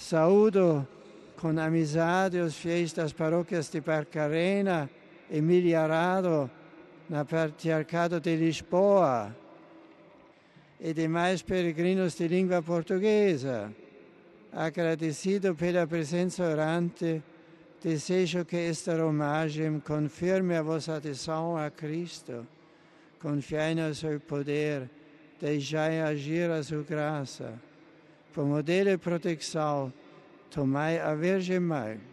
Saúdo com amizade os fiéis das paróquias de Barcarena e Milharado, na Patriarcado de Lisboa, e demais peregrinos de língua portuguesa. Agradecido pela presença orante, desejo que esta romagem confirme a vossa adesão a Cristo. Confiai no seu poder, deixai agir a sua graça. Por modelo e proteção, tomai a Virgem Mãe.